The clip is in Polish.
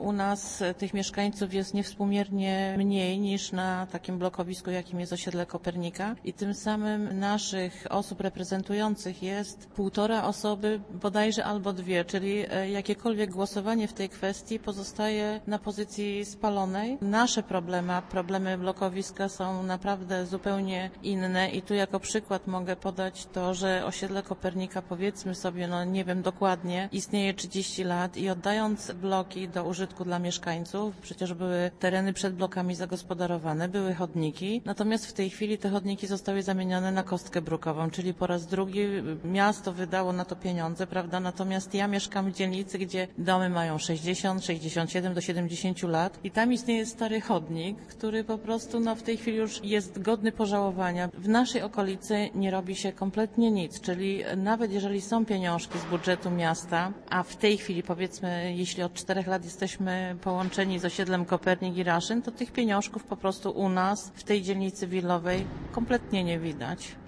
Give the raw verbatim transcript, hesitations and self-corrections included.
u nas tych mieszkańców jest niewspółmiernie mniej niż na takim blokowisku, jakim jest osiedle Kopernika i tym samym naszych osób reprezentujących jest półtora osoby bodajże albo dwie, czyli jakiekolwiek głosowanie w tej kwestii pozostaje na pozycji spalonej. Nasze problemy, problemy blokowiska są naprawdę zupełnie inne i tu jako przykład mogę podać to, że osiedle Kopernika, powiedzmy sobie, no nie wiem dokładnie, istnieje trzydzieści lat i oddając bloki do użytku dla mieszkańców, przecież były tereny przed blokami zagospodarowane, były chodniki, natomiast w tej chwili te chodniki zostały zamienione na kostkę brukową, czyli po raz drugi miasto wydało na to pieniądze, prawda, natomiast ja mieszkam w dzielnicy, gdzie domy mają sześćdziesiąt, sześćdziesiąt siedem do siedemdziesięciu lat i tam istnieje stary chodnik, który po prostu no w tej chwili już jest godny pożałowania. W naszej okolicy nie robi się kompletnie nic, czyli nawet jeżeli są pieniążki z budżetu miasta, a w tej chwili powiedzmy, jeśli od czterech lat jesteśmy połączeni z osiedlem Kopernik i Raszyn, to tych pieniążków po prostu u nas w tej dzielnicy willowej kompletnie nie widać.